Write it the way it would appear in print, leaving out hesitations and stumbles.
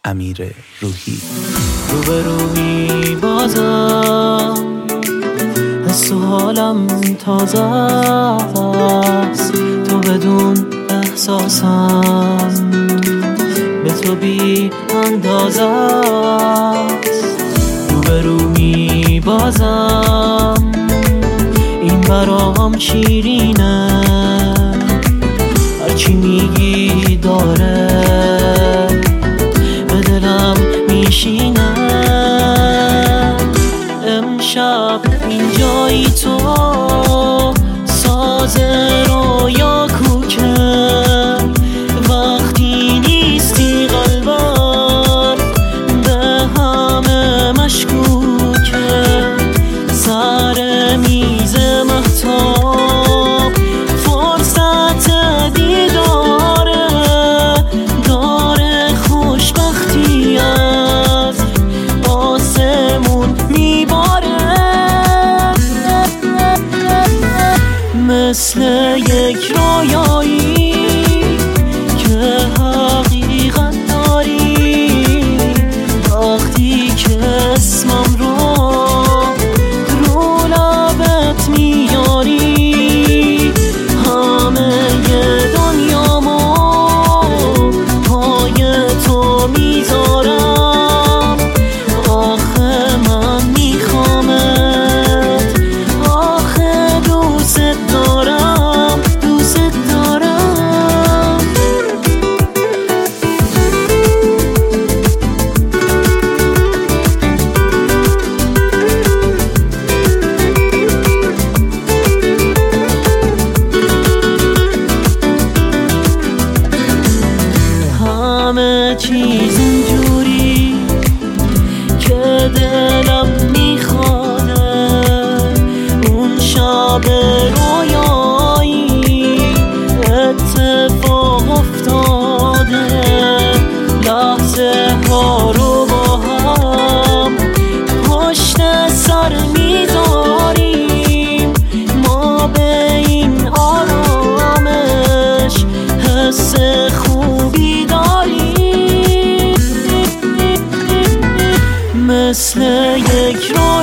امیر روحی. روبروی بازم حس و حالم تازه است، تو بدون احساسم به تو بی اندازه است. روبروی بازم این برام شیرینه، هرچی میگی داره به دلم میشینه. امشب اینجایی تو ساز رویا کوکه، وقتی نیستی قلبم به همه مشکوکه. سر میز مهتاب فرصت دیداره، داره خوشبختی از آسمون میباره. مثل یک رویایی که حقیقت داری، وقتی که اسمم رو لبت میاری، همه دنیامو پای تو میذارم. آخه من میخوامت، آخه دوست دارم، دوست دارم. همه چیز اینجوری که دلم میخوانه، اون شب رویایی اتفاق افتاده. لحظه ها رو با هم پشت سر میذاریم، ما به این آرامش حس خوبی داریم. مثل یک